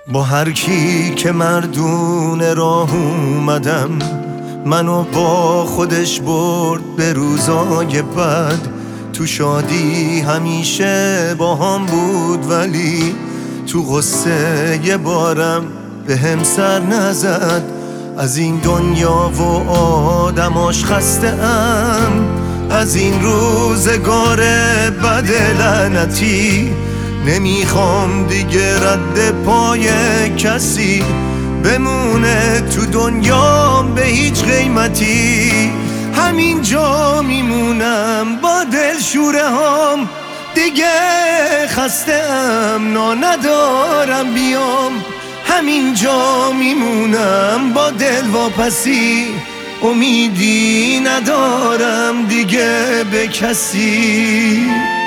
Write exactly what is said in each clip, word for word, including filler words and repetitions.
با هر کی که مردون راه اومدم، منو با خودش برد به روزای بد. تو شادی همیشه با هم بود، ولی تو غصه یه بارم به هم سر نزد. از این دنیا و آدماش خسته ام، از این روزگار بد لعنتی. نمیخوام دیگه رد پای کسی بمونه تو دنیام به هیچ قیمتی. همینجا میمونم با دل شوره هام، دیگه خسته ام نا ندارم بیام. همینجا میمونم با دل واپسی، امیدی ندارم دیگه به کسی.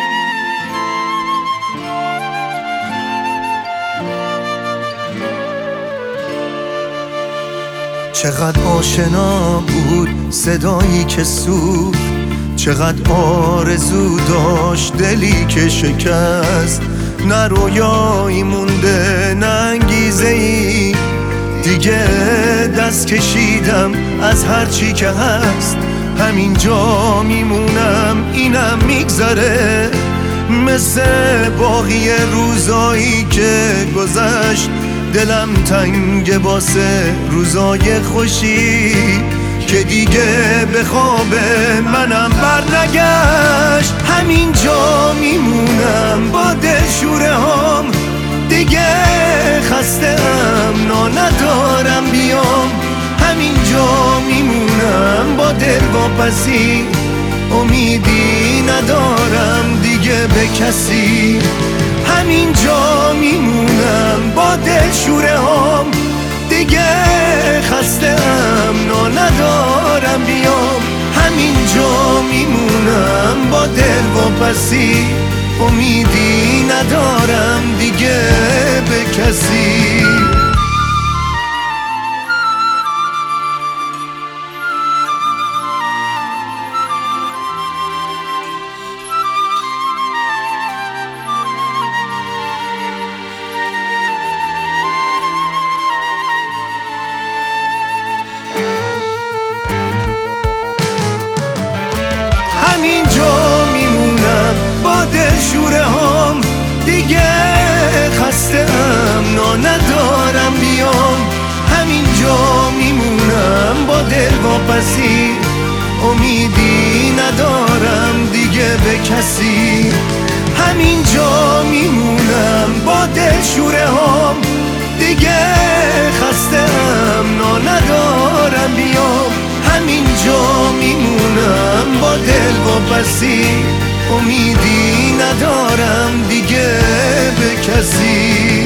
چقدر آشنا بود صدایی که سوخت، چقدر آرزو داشت دلی که شکست. نه رویایی مونده نه انگیزه‌ای، دیگه دست کشیدم از هر چی که هست. همینجا میمونم اینم میگذره، مثل باقی روزایی که گذشت. دلم تنگ واسه روزای خوشی که دیگه به خواب منم برنگشت. همینجا میمونم با دل شوره هام، دیگه خسته ام نا ندارم بیام. همینجا میمونم با دل واپسی، امیدی ندارم دیگه به کسی. همینجا میمونم با دل شوره هام، دیگه خسته ام نا ندارم بیام. همینجا میمونم با دل واپسی، امیدی ندارم دیگه به کسی. همینجا میمونم با دل شوره هام، دیگه خسته ام نا ندارم بیام. همینجا میمونم با دل واپسی، امیدی ندارم دیگه به کسی. همینجا میمونم با دل شوره هام، دیگه خسته ام نا ندارم بیام. همینجا میمونم با دل واپسی، امیدی ندارم دیگه به کسی.